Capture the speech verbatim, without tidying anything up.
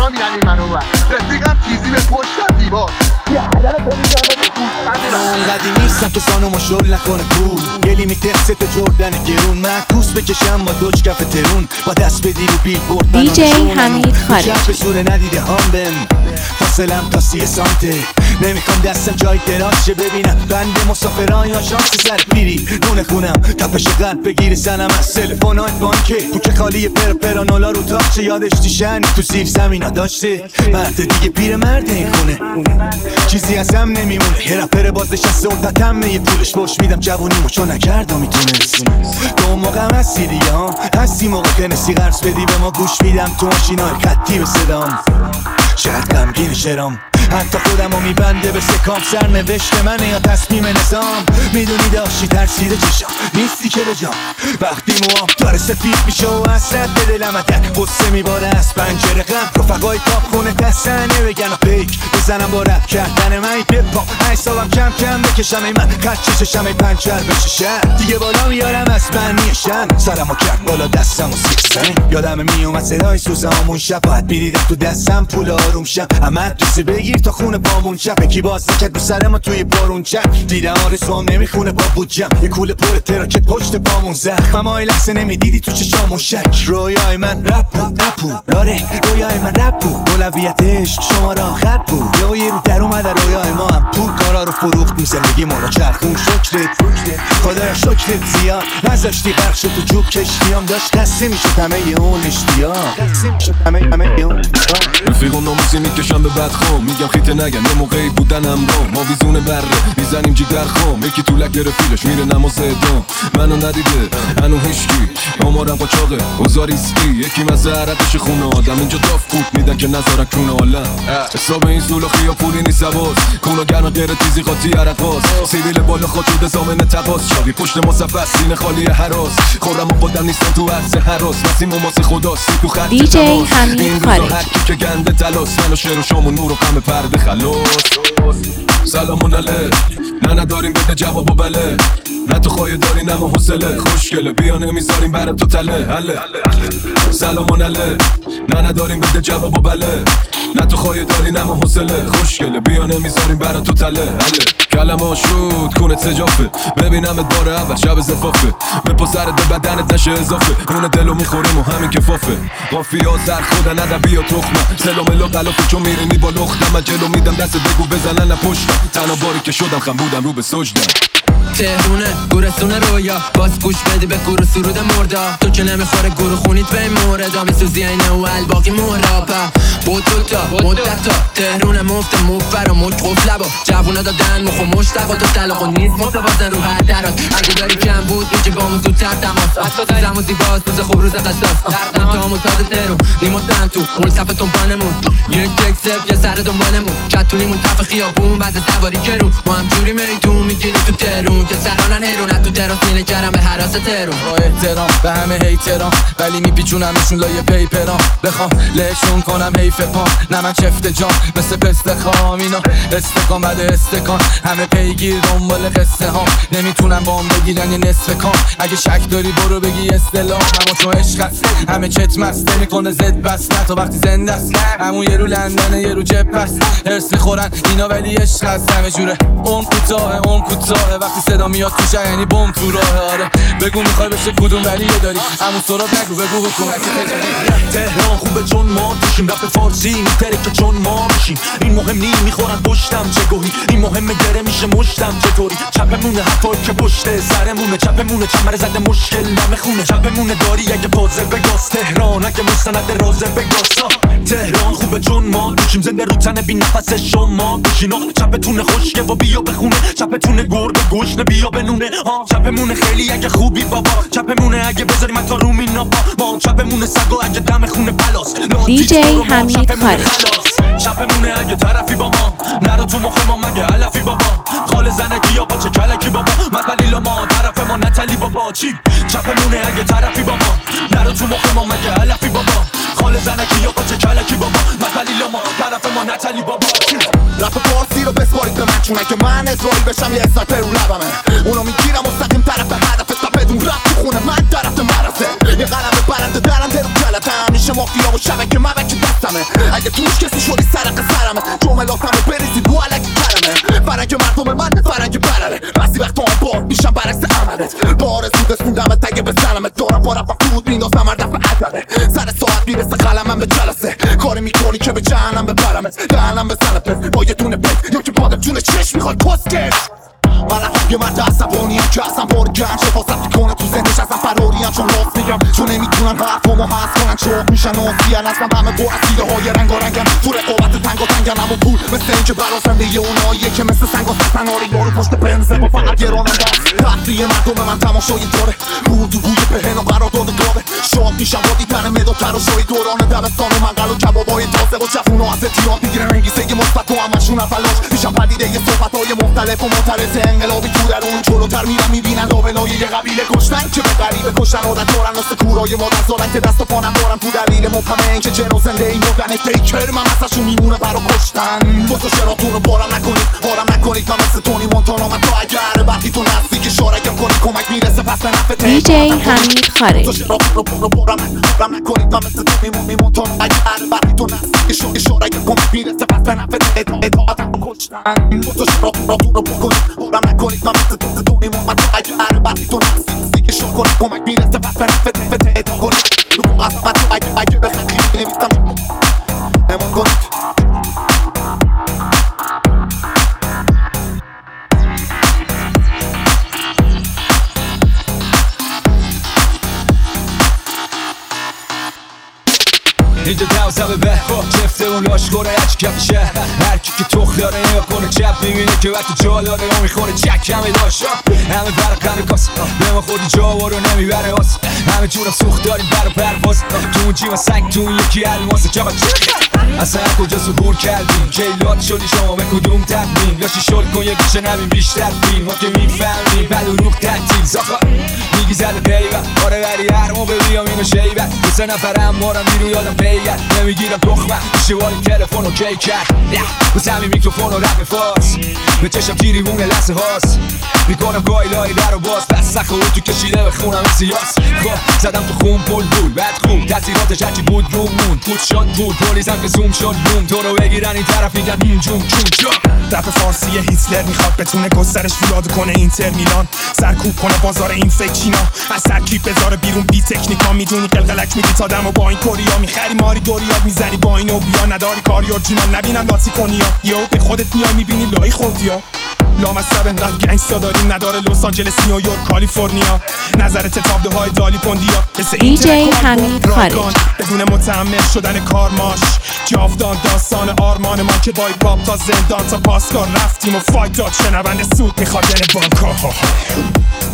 اونا میرن این منو بر رفیقم چیزی به پشت دیوار اونقدی نیستم که سانو شل نکنه کول یه لیمیت ست جردن گرون معکوس بکشم با دوچ کف ترون با دست بدی رو بیل برد دی جی حمید خالد به سوره ندیده هم بم فاصلم تا سی سانته نمیخوام دستم جای دراز شه ببینم بند مسافران یا شانس سر پیری نون خونم تپش قلب بگیره سنم از تلفنات بانکه تو که خالی پر پرانولا رو تاخچه یادش دیشن تو زیر زمینا داشته مرد دیگه پیر مرد این خونه چیزی از هم نمیمونه یه رپر باز نشسته اون تتمه یه پولش بوش میدم جوونیمو چون نکردم میتونست تو اون موقع هم هستی دیگه ها هستی موقع که نسی قرص بدی به ما گوش میدم تو ماشینای خطی به صدام شاید غمگین شرام حتی خودمو میبنده به سکام سر نوشته منه یا تصمیم نظام میدونی داشتی ترسیده چشم نیستی که به جام وقتی موام داره سفید میشه و حسرت به دلم اتک قصه میباره از پنجره غم رفقای کاپ خونه دستنه بگن و پیک بزنم با رپ کردن من بپا حسابم کم کم بکشم ای من خط چشم ای پنچر بشه شهر دیگه بالا میارم از بنی شم سرمو کرد بالا دستم و سیکسن یادم میومد صدای سوزامون شب باید میدیدم تو دستم پول آروم شم اما دوستی بگیر تا خونه بامون چپ کی باز نکرد رو سر ما توی بارون چپ دیدم آرزوام نمیخونه با بودجم یه کوله پر تراکت پشت پامون زخم اما ای لحظه نمیدیدی تو چشامون شک رویای من رپ بود رپو لاره رویای من رپ بود اولویت عشق شما را آخر بود یا یه رو در اومده رویای ما هم پول کارا رو فروختیم زندگی ما رو چرخون شکرت خدایا شکرت زیاد نذاشتی غرق شد تو جوب کشتیام داشت خسته میشد همه اون اشتیاق خسته میشد همه همه اون رفیق اون ناموسی میکشم به بدخوام میگم خیته نگم یه موقعی بودن همراه ما ویزونه بره میزنیم جیگر خام یکی تو لک گرفیلش میره نماز ادام منو ندیده هنو هیشکی آمارم قاچاقه اوزار ایسکی یکی مزه عرقش خونه آدم اینجا داف بود میدن که نذارن کونه آلم حساب این زولاخی یا پولی نیست عباس کونه گرم غیر تیزی خاطی عرقاس سیبیل بالا خاطوده زامن تباس شاقی پشت مصفح سینه خالی حراس خورم و خودم نیستم تو عرصه حراس نسیم و ماسی خداست تو خط دی جی حمید خالد هرکی که گنده تلاس منو شعر و شام و نور و غم پرده خلاص سلامون علیه نه نداریم بده جواب و بله نه تو خواهی داری نه ما حسله خوشگله بیا نمیذاریم برای تو تله حله سلامون علیه نه نداریم بده جواب و بله نه تو خواهی داری نه ما حسله خوشگله بیا نمیذاریم برای تو تله حله کلمه ها شد کونت سجافه ببینمت بار اول شب زفافه به پسرت به بدنت نشه اضافه اون دلو میخوریم و همین کفافه قافی ها زر خودن ادبی و تخمه سلام قلافه چون میرینی با لختم من جلو میدم دست بگو بزنن نپشتم تنها باری که شدم خم بودم رو به سجدم تهرونه گورستون رویا باز گوش بدی به گروه سرود مردا تو که نمیخوره گروه خونیت به این موردا میسوزی این اول باقی مرابا بود دوتا مدت تا تهرونه مفت مفر و مک قفل لبا جوونا دادن مخو مشتقا تو طلاق و نیز متوازن رو هر درات اگه داری کم بود میشه با همون زودتر تماس زم و زیباز روز خوب روز قصاص من تا همون ساز تهرون نیموتن تو ملتف تنبانمون یک یک سف یه سر دنبالمون کتونیمون تف خیابون بعد سواری کرون ما هم جوری میتون میگیری تو تهرون که سرانن هیرون تو تراس مینه کردم به حراس تهرون با احترام به همه هیترام ولی میپیچونمشون لایه پیپرام بخوام لهشون کنم حیف پام نه من چفت جام مثل پست خام اینا استکان بعد استکان همه پیگیر دنبال قصه ها نمیتونم بام بگیرن یه نصف کام اگه شک داری برو بگی استلام اما تو عشق هست همه چت مسته میکنه زد بس نه تا وقتی زنده است همون یه رو لندنه یه رو جب هست هرس میخورن اینا ولی عشق هست همه جوره اون کوتاه اون کوتاه وقتی صدا میاد تو شهر یعنی بم تو راه آره بگو میخوای بشه کدوم ولی یه داری همون سراب نگو بگو بکن تهران خوبه چون ما توشیم رپ فارسی میتره که چون ما میشیم این مهم نی میخورن پشتم چه گوهی این مهمه گره میشه مشتم چطوری چپمونه حتی که پشت سرمونه چپمونه چمر زده مشکل نمیخونه چپمونه داری اگه پازه بگاز تهران اگه مستند رازه بگاز تهران خوبه چون ما توشیم زنده رو تنه بی نفس شما بشینا چپتونه خشکه و بیا بخونه چپتونه گرد و گشنه بیا بنونه ها چپمونه خیلی اگه خوبی بابا چپمونه اگه بذاری من تا رومی نابا ما چپمونه سگا اگه دم خونه پلاس دی جی حمید خالد چپمونه اگه طرفی با ما نرو تو مخ ما مگه علفی بابا خال زنگی یا باچه کلکی بابا مطلیلا ما طرف ما نتلی بابا چی چپمونه اگه طرفی با ما نرو تو مخ ما مگه علفی بابا خال زنگی یا باچه کلکی بابا مطلیلا ما طرف ما نتلی بابا چی رپ پارسی رو بسپارید به من چون اگه من اصراری بشم یه اسنایپر رو لبمه اونو میگیرم مستقیم طرف هدف تا بدون رپ تو خونه من طرف مرسه یه قلم برنده درنده رو کلتم میشه مافیا و شبکه مبک دستمه اگه توش کسی شدی سرق سرمه جملاتمو بریزید رو علکی کرمه فرنگ مردم من فرنگ برره بعضی وقتا هم بار میشم برعکس عملت بار سود اسموندمت اگه بزنمت دارم با رفت فرود میندازم هر دفعه عدده سر ساعت میرسه قلمم به جلسه کاری میکنی که به جهنم ببرمت دهنم بزنه پس با یه دونه بد یا که بادم جون چشم میخواد پسکش من یه مرد عصبانیم که اصلا بارگم شفاست میکنه تو زندش ازم فراریم چون راست میگم چون نمیتونن حرفامو حس کنن چوب میشن آسیان اصلا همه با اسیده های رنگ رنگن تو رقابت تنگ و تنگن اما پول مثل این که براسنده یه اوناییه که مثل سنگ و سستن آری یارو پشت پنزه با فقط گرانم دست تفریه مردم من تماشایی داره گور تو گوی پهن و قرارداد گاوه شاد میشم با دیدن مداد تراشایی دوران دبستان و منقل و کبابای تازه و جفون و از اتیان میگیرن انگیزه مثبت و همشون فلاش میشم پدیده یه صحبت‌های مختلف و معترض انقلابی تو در اون جلوتر میرم میبینن لابلای یه قبیله کشتن که به غریبه کشتن عادت دارن مثل کورای مادر زارن که دست و پانم دارم تو دلیل مبهمه این که جن و زنده این مردن فیکر من ازشون میمونه برا کشتن بسو شراتون رو بارم نکنید بارم نکنید من مثل تونی مونتانا من تا اگر وقتی تو نزدیک شارکم کنی کمک میرسه پس به نفع دی جی حمید خارجی بسو شراتون رو بارم نکنید من مثل تونی مونتانا اگر وقتی تو نزدیک شارکم کنی میرسه پس به نفع اطاعتم کشتن بسو شراتون رو بارم نکنید من مثل تونی مونتانا اگر وقتی تو نزدیک شارکم کنی کمک میرسه پس به نفع اطاعتم کنی رو قسمت اگه اگه بخیلی نمیستم امان کنید اینجا دوزمه به چفته اون لاشخوره هرچی کف شهر هرکی که تخ داره نگاه کنه چپ میبینه که وقتی جا داره و میخوره چک همه داشت همه برقن کاس به ما خودی جا رو نمیبره هست همه جورم سوخت داریم بر پرواز تو اون جیوان سنگ تو اون یکی الماس جبت اصلا کجا ظهور کردیم کیلات شدی شما به کدوم تقدیم لاشی شل کن یه بیشه نبیم بیشتر فیلم ما که میفهمیم بل و روح تعطیل زاخا میگی زده پیوه آره ولی هر موقع بیام اینو شیبت دو سه نفرم مارم بیرو یادم پیگر نمیگیرم تخمه میشه واری تلفن و کی کرد بس همین میکروفون و رپ فاس به چشم تیری مونه لحظه هاست میکنم گایلای در و باز بس سخه تو کشیده به خونم سیاس خب زدم تو خون پول بود بعد خوب تاثیراتش هرچی بود رو مون پود شد بود پولیسم که زوم شد بوم تو رو بگیرن این طرف میگن هیم جون چون جا رپ فارسی هیتلر میخواد بتونه گسترش فولاد کنه اینتر میلان سرکوب کنه بازار این فکر چینا از ترکیب بذاره بیرون بی تکنیکا میدونی قلقلک میدی تا دمو با این کوریا میخری ماری دوریاد میزنی با اینو بیا نداری کاری اورجینال نبینن لاتی کنیا یهو به خودت میای میبینی لای خودیا لامصب انقدر گنگستا داریم نداره لس آنجلس نیویورک کالیفرنیا نظرت تابده های دالی پوندیا مثل دی جی حمید خارجی بدون متحمل شدن کارماش جاودان داستان آرمان ما که بای باب تا زندان تا پاسکار رفتیم و فایت داد شنونده سود میخواد دل بانک